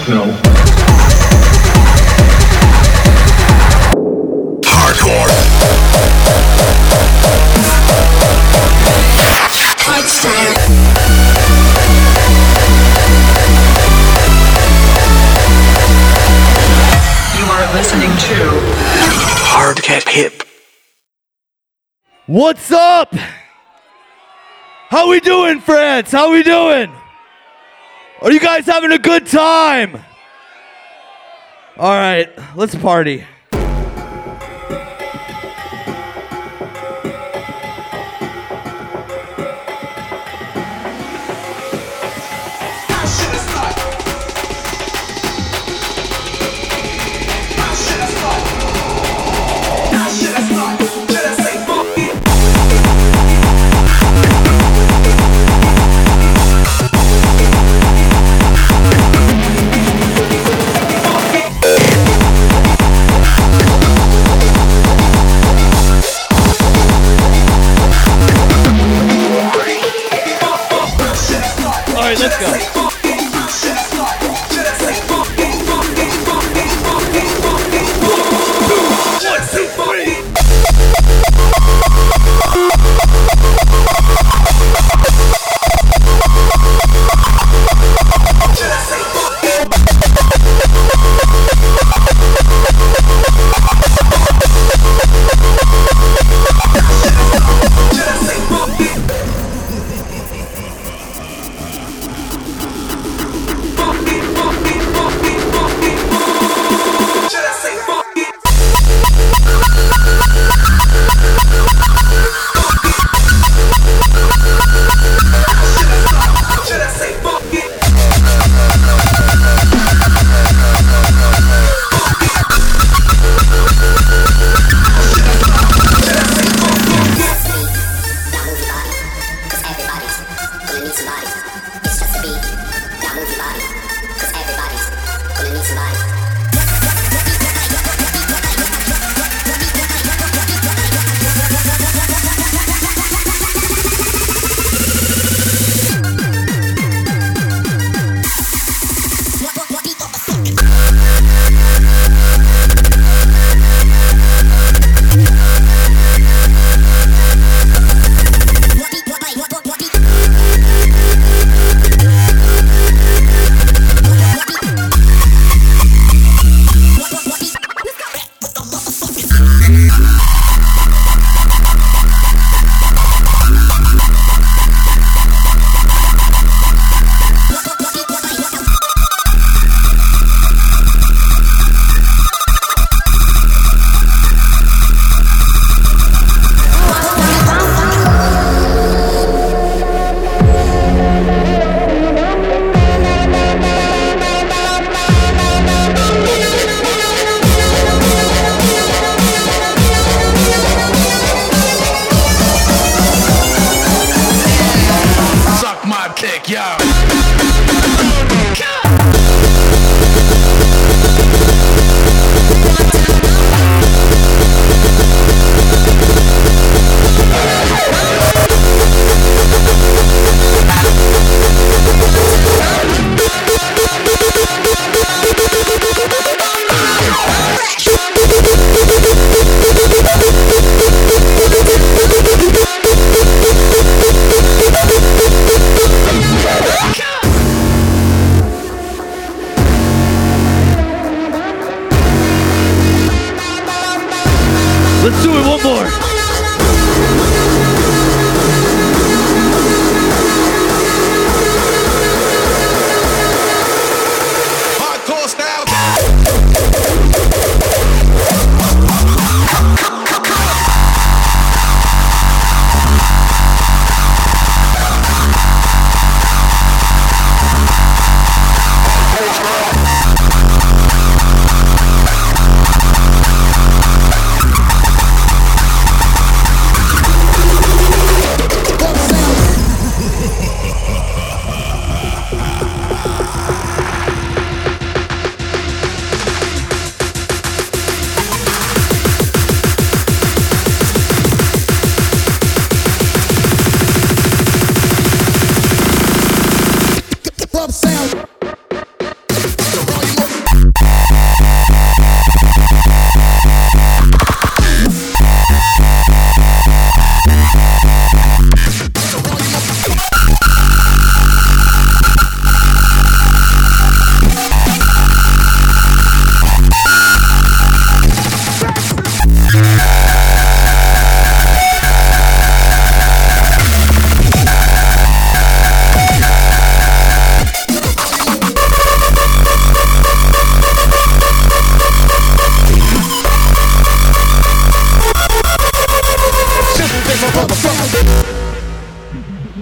No. Hardcore. Hardstyle. You are listening to Hard Get Hip. What's up? How we doing, friends? How we doing? Are you guys having a good time? All right, let's party. All right, let's go.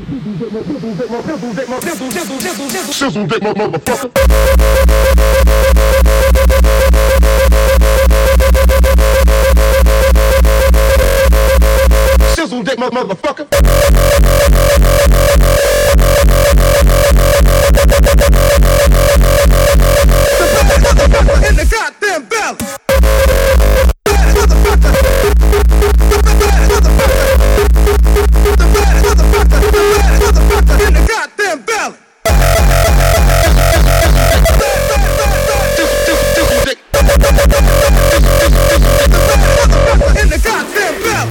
Sizzle dick, motherfucker. Sizzle dick, motherfucker. In the goddamn belly. In the goddamn belly. In the goddamn belly.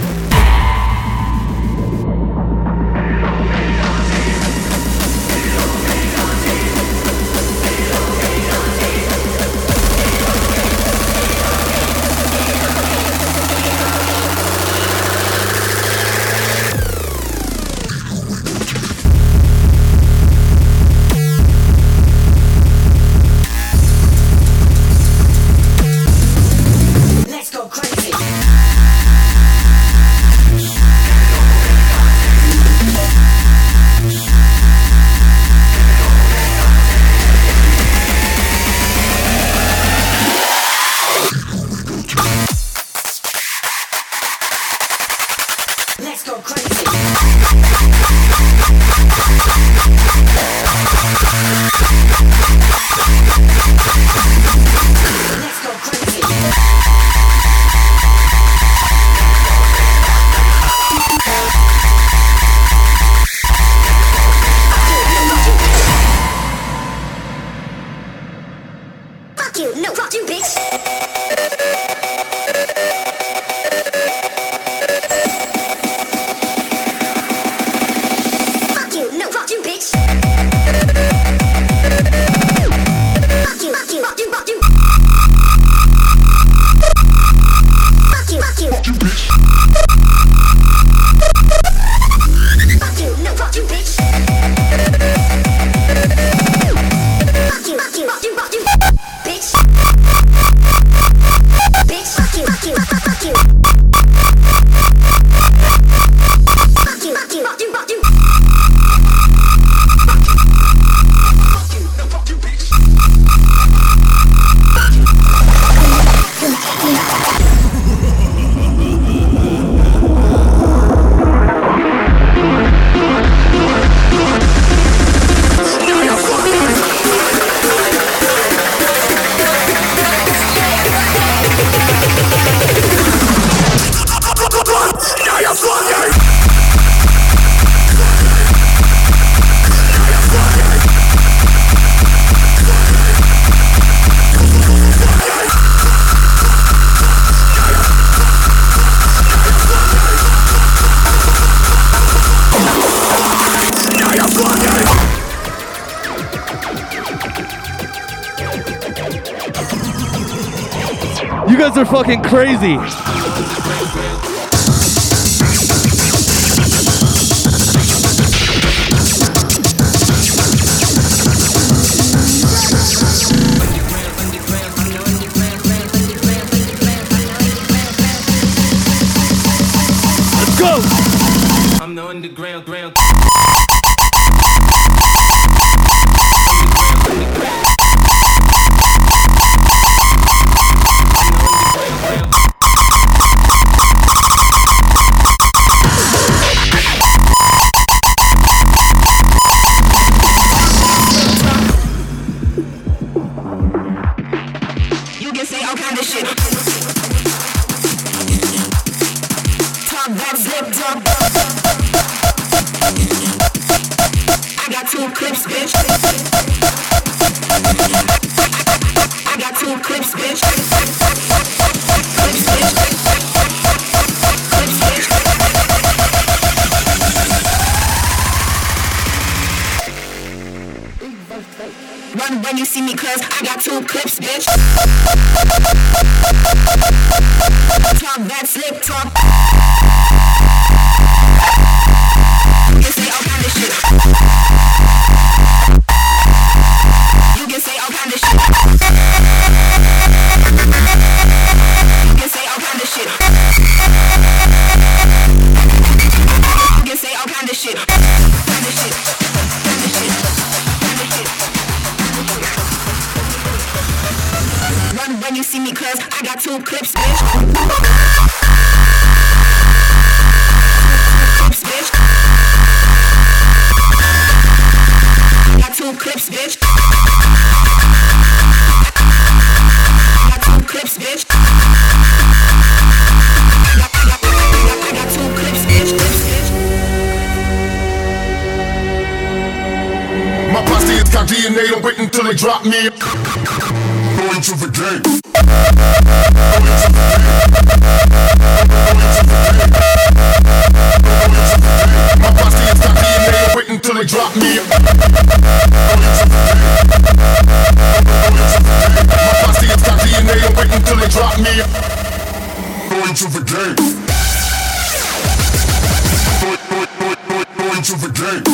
You guys are fucking crazy. Let's go. I'm the underground, ground. When you see me, cause I got two clips, bitch. Talk that slick talk. You can say all kind of shit. You can say all kind of shit. You can say all kind of shit. You can say all kind of shit. two clips, bitch. Got two clips, bitch. Got two clips, bitch. Got two clips, bitch. My posse is cock DNA, don't wait until they drop me. Going to the game. My posse is cock DNA, don't wait until they drop me. My posse is cock DNA, don't wait until they drop me. Going to the game. Going to the game.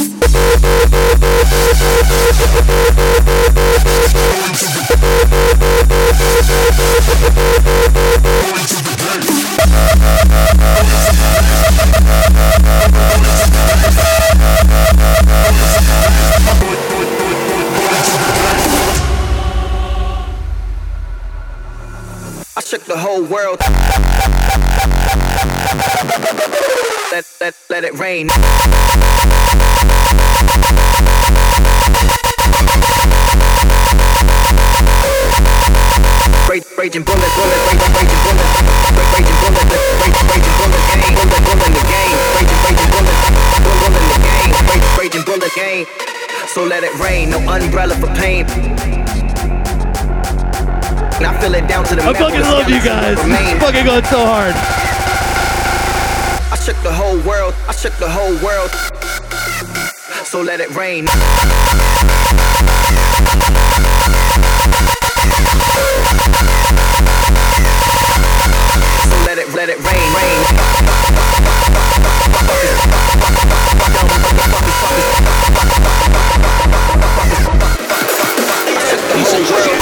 I shook the whole world. Let it rain. Raging bullets, raging bullets, raging bullets, raging bullets, game, bullet in the game, raging bullets, bullet in the game, raging bullet game. So let it rain, no umbrella for pain. And I feel it down to the I fucking love you guys. It's fucking going so hard. I shook the whole world. I shook the whole world. So let it rain. So let it rain, rain. I shook the whole world.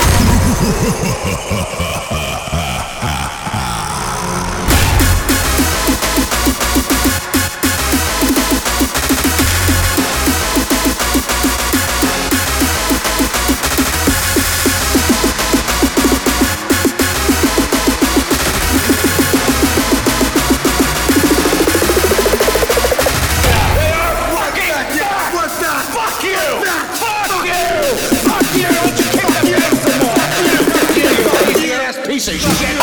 Piece of shit.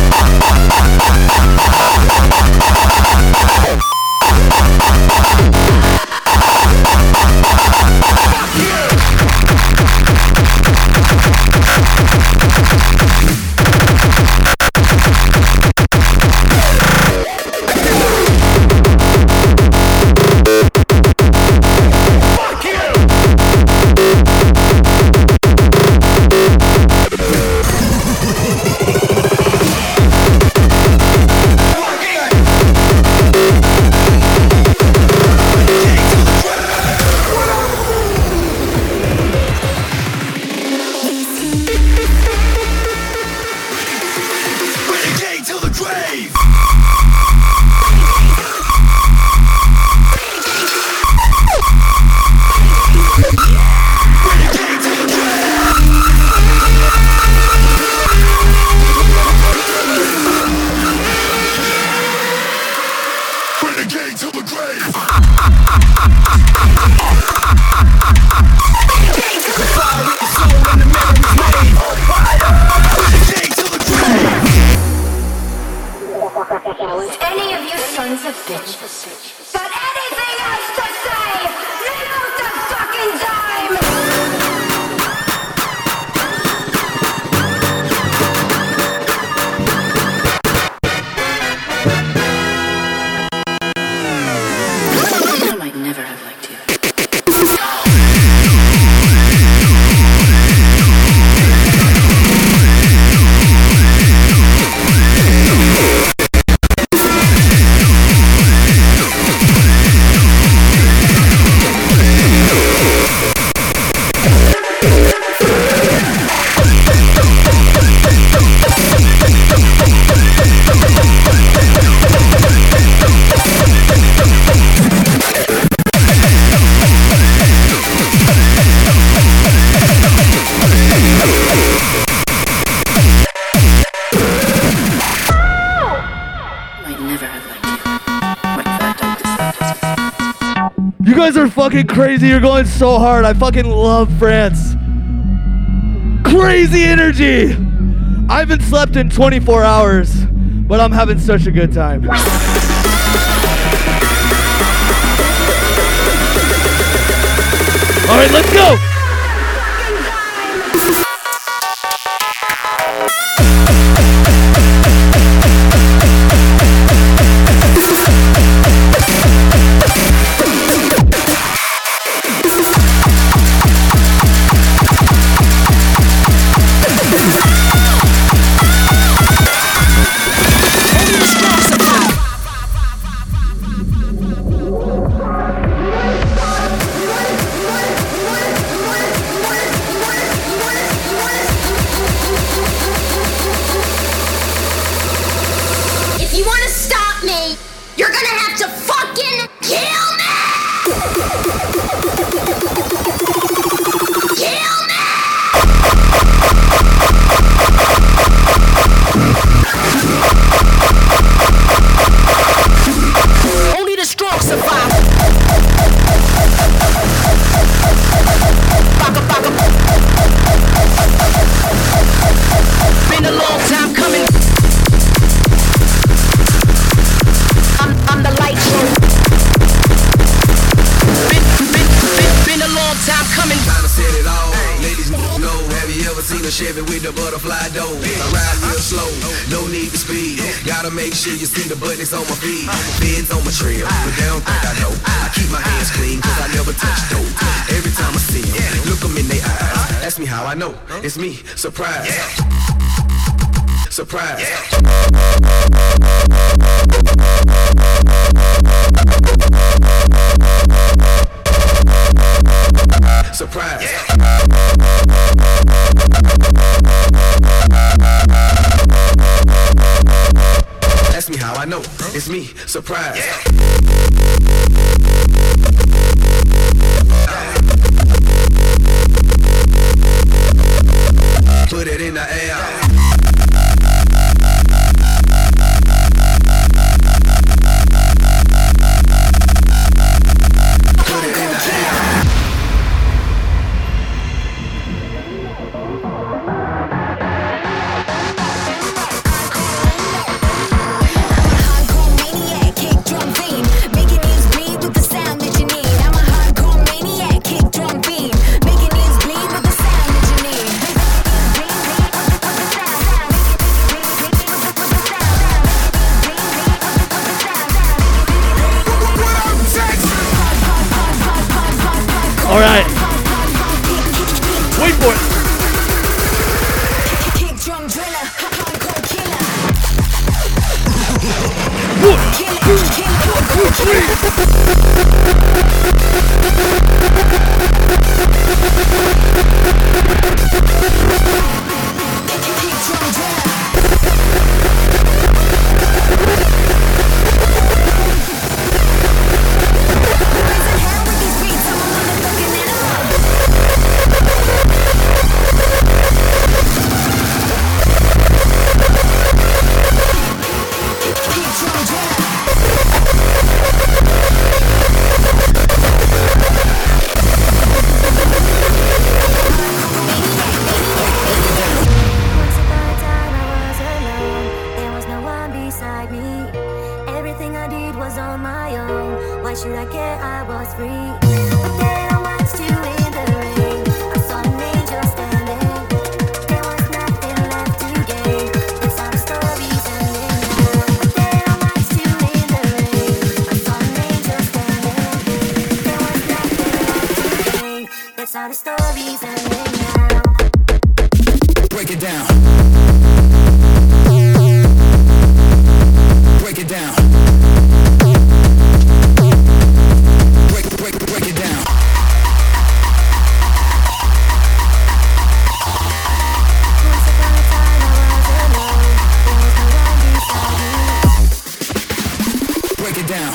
Any of you sons of bitches got anything else to say? Now's the fucking time! I might never have liked you. You guys are fucking crazy. You're going so hard. I fucking love France. Crazy energy. I haven't slept in 24 hours, but I'm having such a good time. All right, let's go. Make sure you see the buttons on my feet, beds on my trail, but they don't think I know. I keep my hands clean, cause I never touch dope. Every time I see them, look them in their eyes. Ask me how I know, it's me, surprise. Surprise. Surprise. Ask me how I know, it's me, surprise. Put it in the air. Put it in the air. All right. Wait for it. One, two, three. Break it down. Break it down. Break it down. Break it down.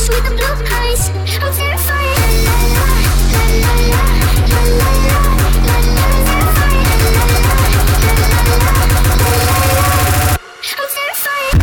with the blue eyes. I'm terrified. La la la la la la la la la la. Terrified. La la la la la la la. I'm terrified.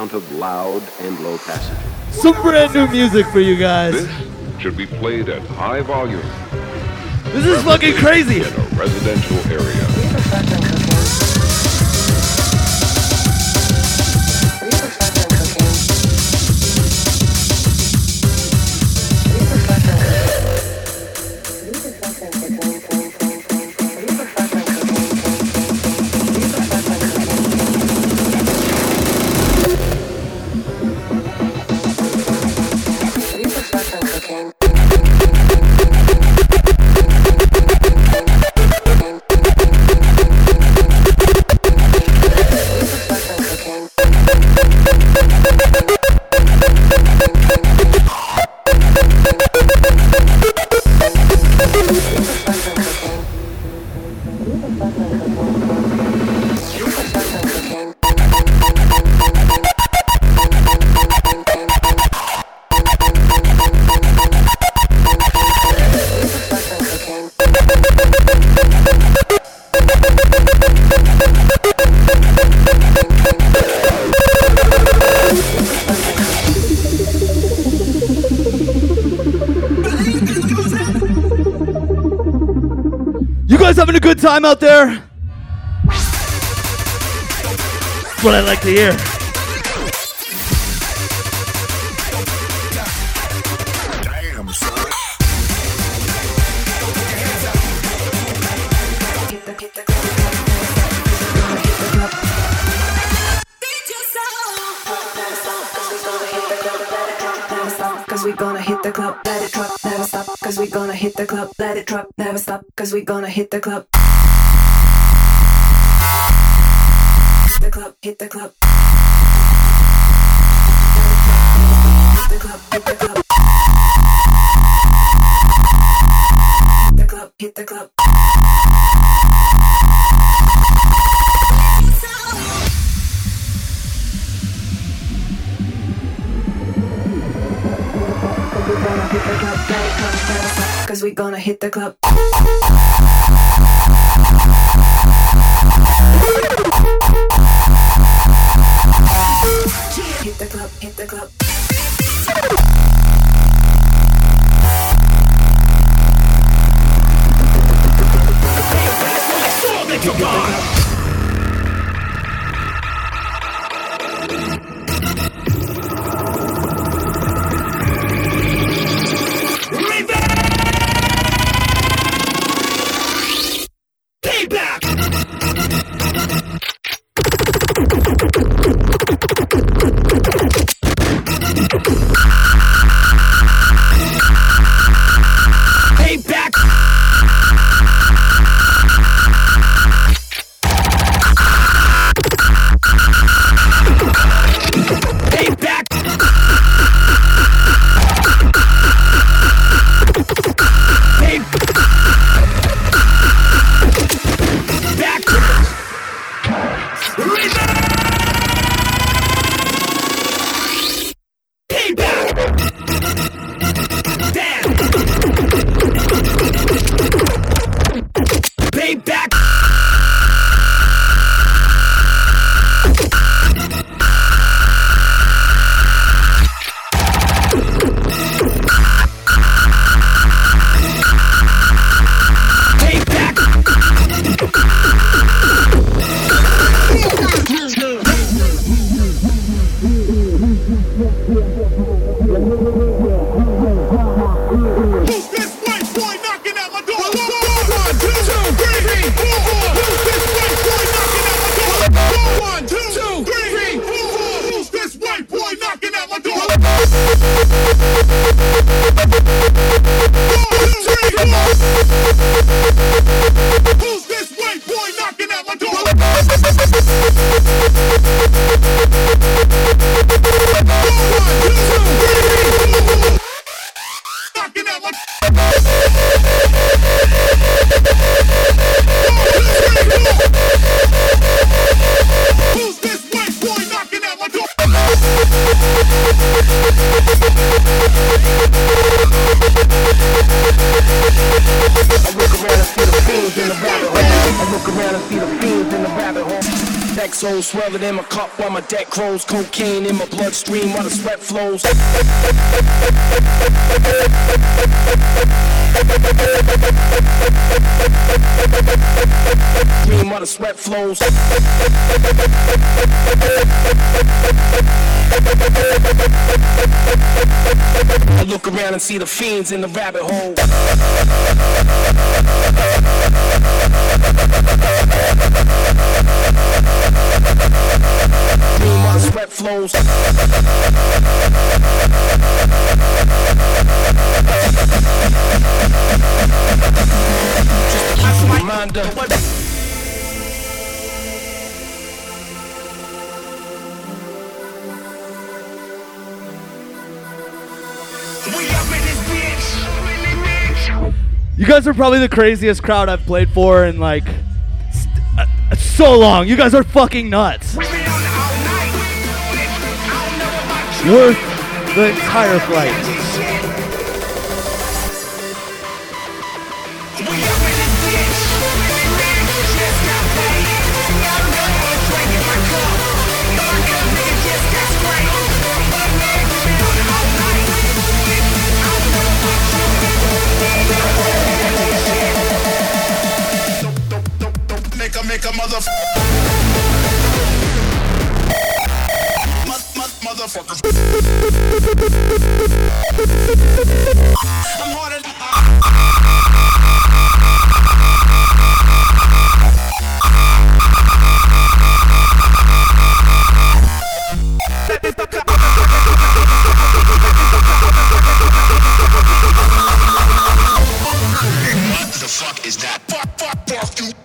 amount of loud and low passages. Some brand new music for you guys. This should be played at high volume. This is fucking crazy. In a residential area. Having a good time out there? That's what I like to hear. Damn, son. Cause we gonna hit the club, let it drop, never stop. Cause we gonna hit the club, let it drop, never stop. Cause we gonna hit the club. Hit the club, hit the club. Hit the club, hit the club. Hit the club, hit the club. Cause we gonna hit the club. Hit the club, hit the club. soul swelling in my cup while my deck grows. Cocaine in my bloodstream while the sweat flows. Dream while the sweat flows. I look around and see the fiends in the rabbit hole. Dream while the sweat flows. Just a reminder. You guys are probably the craziest crowd I've played for in like so long. You guys are fucking nuts. Worth the entire flight. Make a motherfucker. I'm harder. What the fuck is that? Fuck you.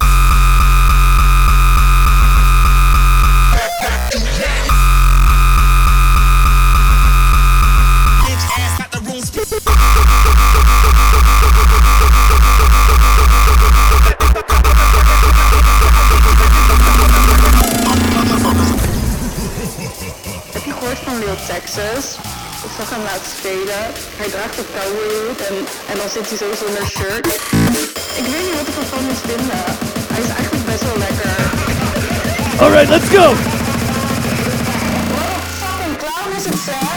Texas. Ik zag hem laatst spelen. Hij draagt een cowboyhoed en dan zit hij zo zonder shirt. Ik weet niet wat ik ervan moet vinden. Hij is eigenlijk best wel lekker. Alright, let's go! Wat een fucking clown is het, zeg!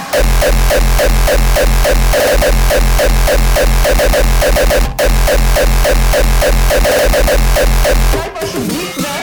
Kijk alsjeblieft weg!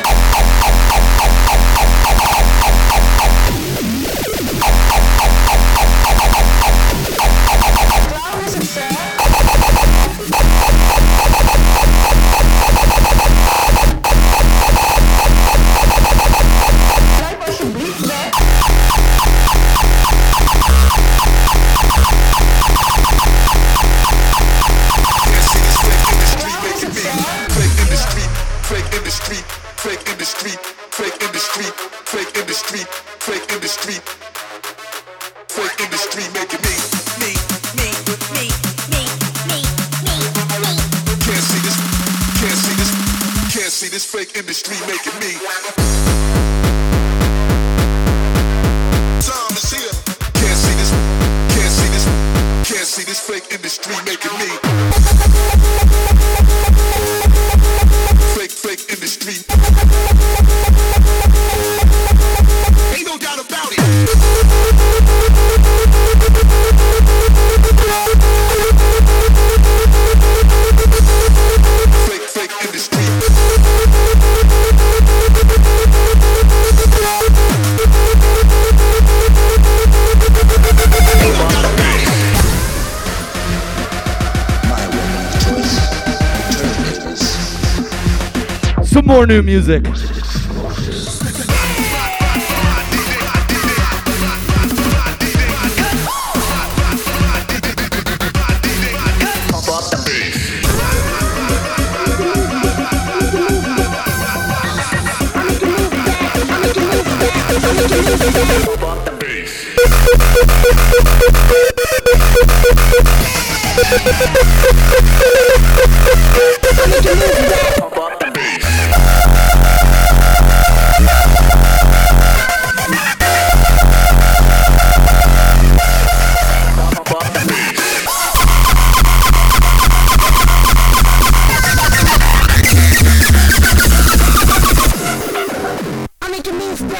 Some more new music. I make it move back.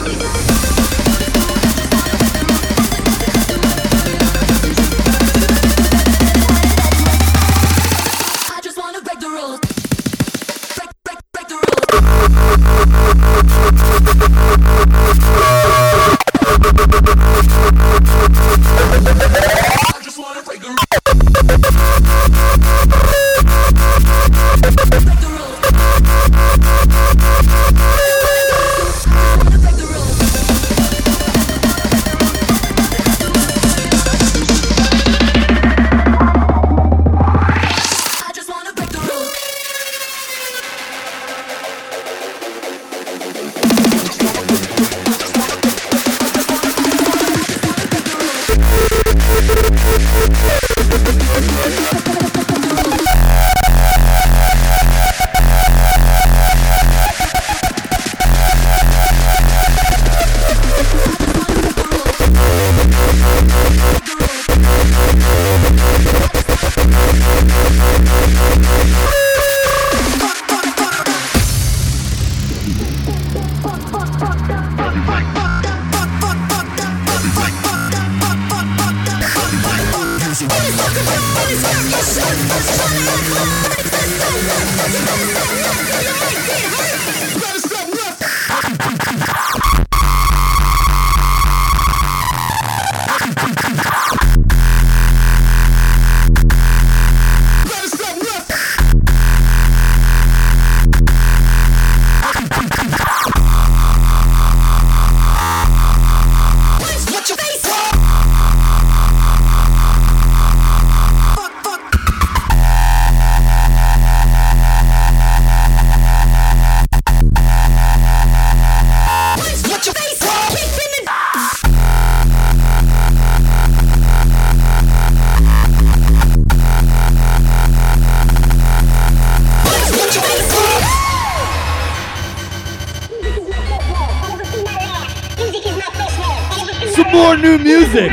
Some more new music.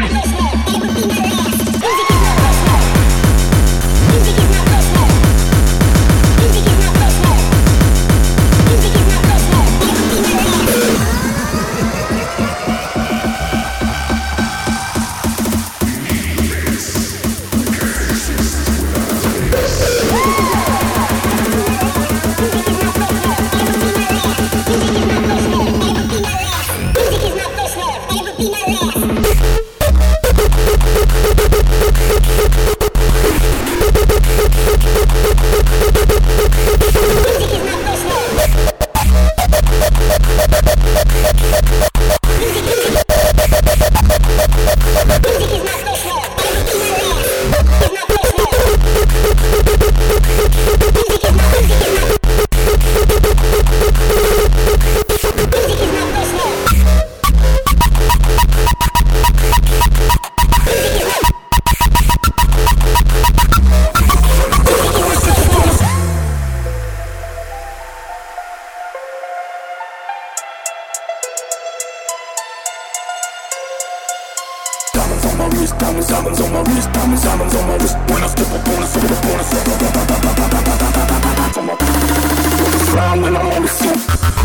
Diamonds on my wrist, diamonds on my wrist. When I step up on the step up on the step up on my frown when I'm on the scene.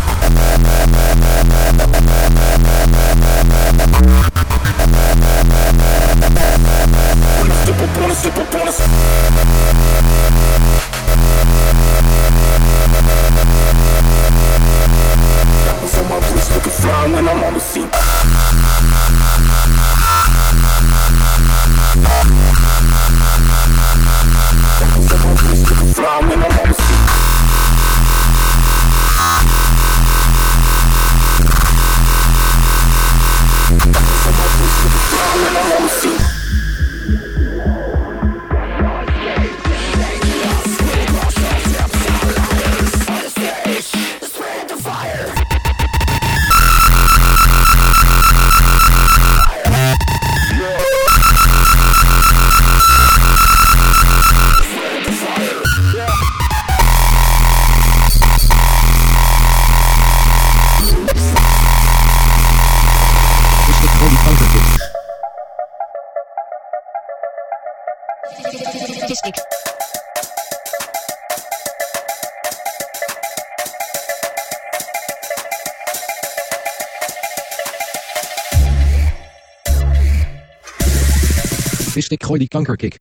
When I step up on the step up on the diamonds on my wrist, looking fly when I'm on the scene. Fly when I'm on the scene. wist ik gooi die kankerkick.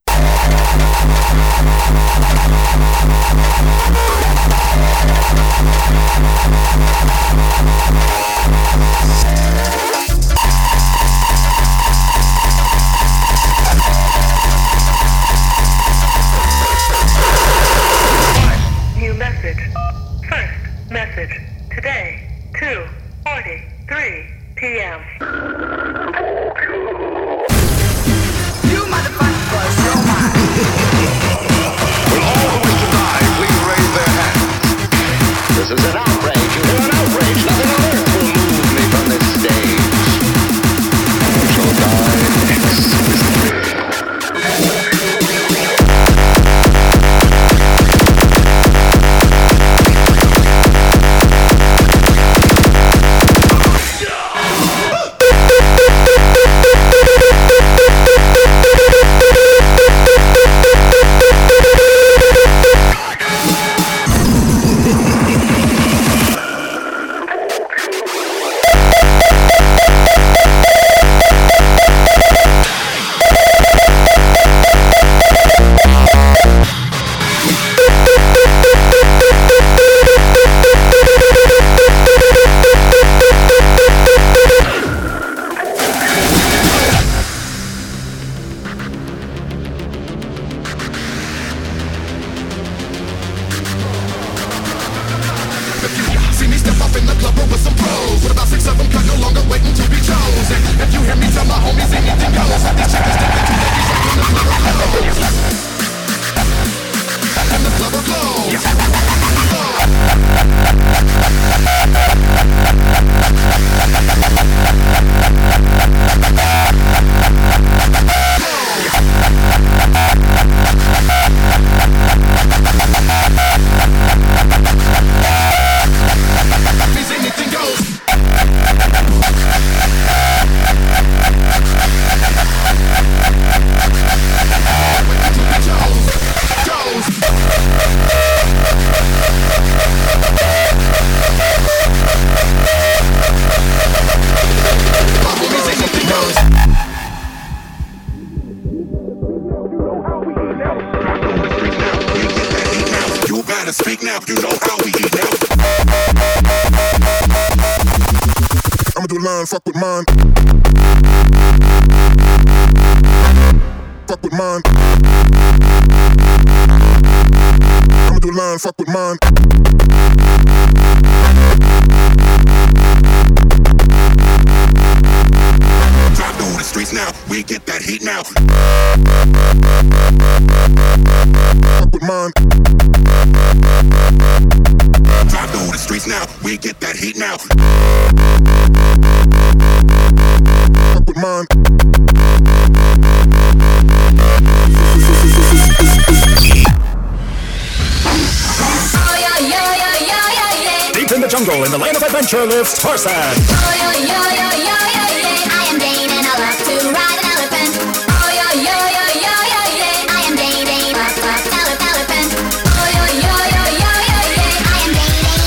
New message. First message. Today, 2:43 p.m. You motherfuckers, you're mine. Will all who wish to die please raise their hands? This is an outrage. You hear an outrage? Nothing on earth will move me from this stage. I shall die exquisitely. See me step up in the club with some pros. With about 6 of them cut, no longer waiting to be chosen. If you hear me tell my homies anything goes. These chickens stepping to ladies up in the club are closed. And the club are closed. Anything goes. You better speak now, you know how we eat now. I'ma do line, fuck with mine. Fuck with mine. I'ma do line, fuck with mine. Drive through the streets now, we get that heat now. Fuck with mine. Drive through the streets now, we get that heat now. Fuck with mine. Oh yeah, yeah, yeah, yeah, yeah, yeah. Deep in the jungle, in the land of adventure, lives Tarzan. Oh yeah, yeah, yeah, yeah, yeah, yeah. I am Dane and I love to ride an elephant. Oh yeah, yeah, yeah, yeah, yeah, yeah. I am Dane, Dane, elephant. Oh yeah, yeah, yeah, yeah, yeah, yeah. I am Dane, Dane,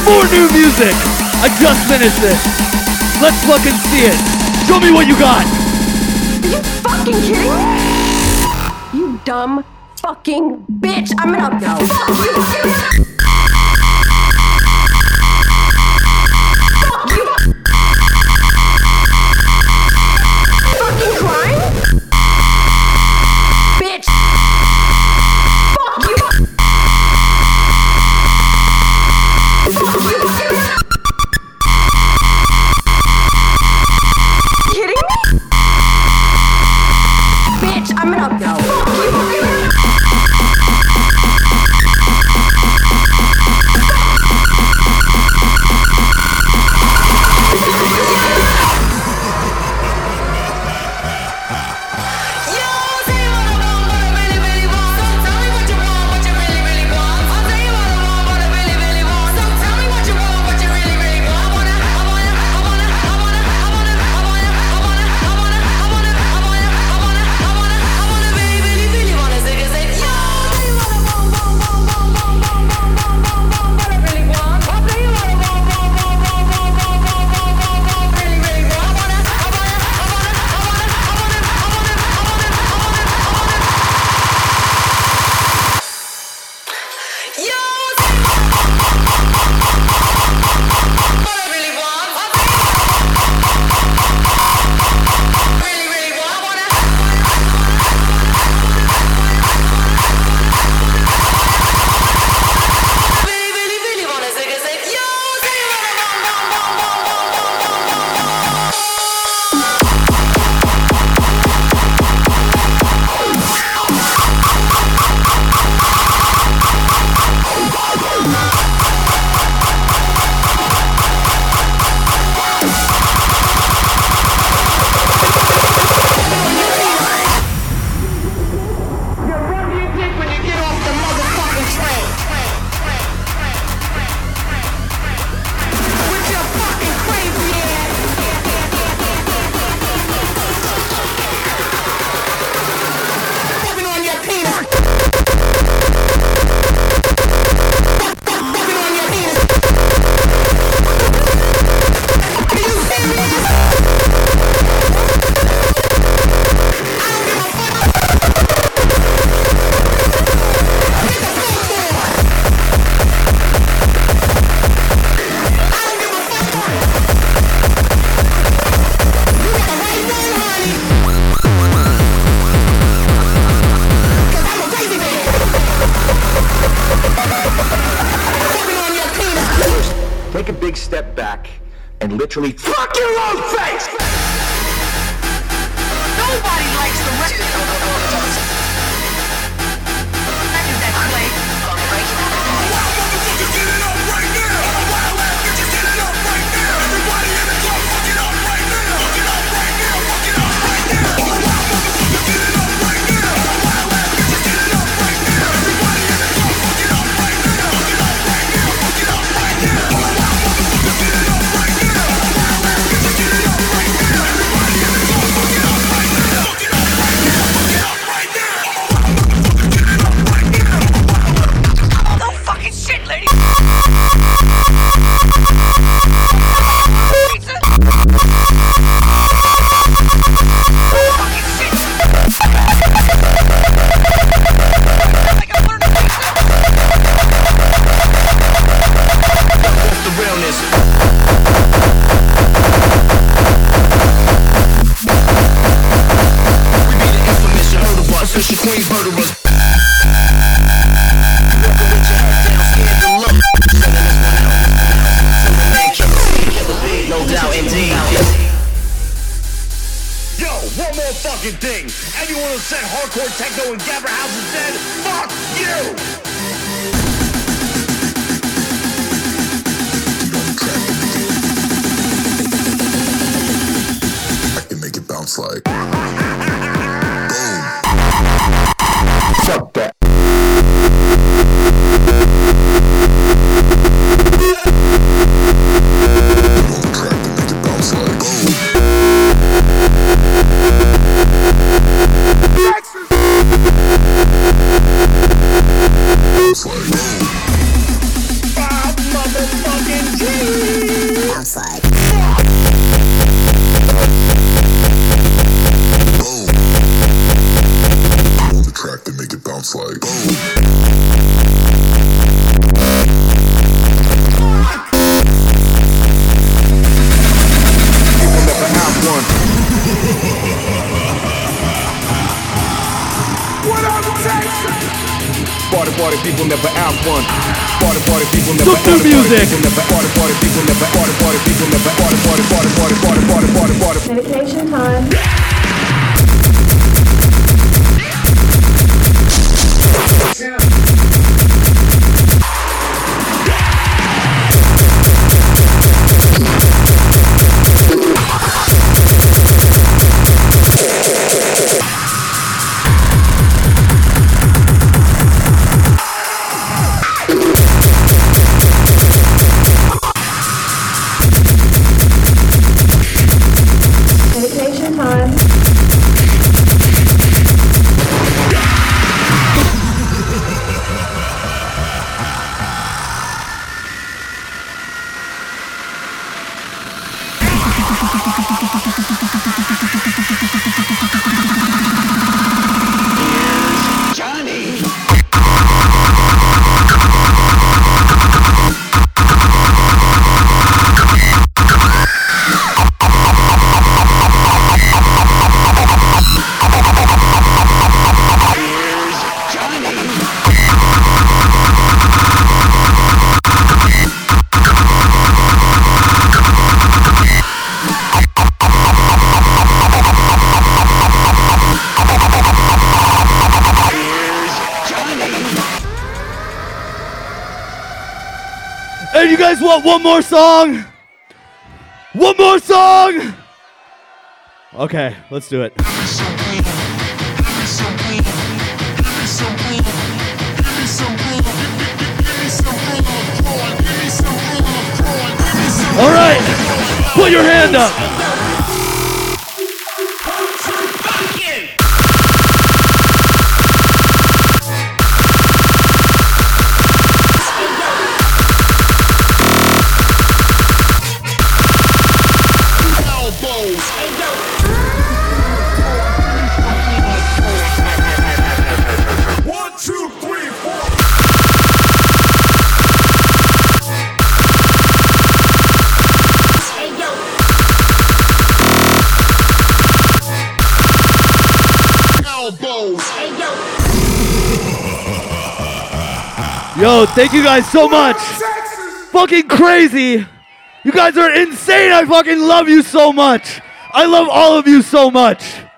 More new music. I just finished this. Let's fucking see it. Show me what you got. Are you fucking kidding me? You dumb fucking bitch. I'm gonna go. Fuck you. Fucking crying? Bitch. Fuck you. Kidding me? Bitch, I'm gonna go. Fuck you. Take a big step back and literally fuck your own face! Nobody likes the record. That is that play. Wild motherfucker, get it up right now! Wild ass bitches, get it up right now! Everybody in the club, fuck it up right now! Fuck it up right now! Fuck it up right now! Wild motherfucker, get it up right now! Wild ass bitches, get it up right now! Everybody in the club, fuck it up right now! Fuck it up right now! Fuck it up right now! Wild motherfucker, get it up right now! Wild ass bitches, get it up right now! Everybody in the club, fuck it up right now! Fuck it up right now! Fuck it up right now! Wild motherfucker, get it up right now! No fucking shit, lady! Official queen murderers. No doubt indeed. Yo, one more fucking thing. Anyone who said hardcore techno and gabber house is dead, fuck you! I can make it bounce like Fuck that. bounce like. Boom. On the track to make it bounce like. Boom. People never have one. What up, Texas? Party people never have one. Party people never. Some new music. Party people never. Party people never. Party. Medication time. Medication time. Johnny! Hey, you guys want one more song? One more song? Okay, let's do it. All right, put your hand up. Yo, thank you guys so much. Fucking crazy. You guys are insane. I fucking love you so much. I love all of you so much.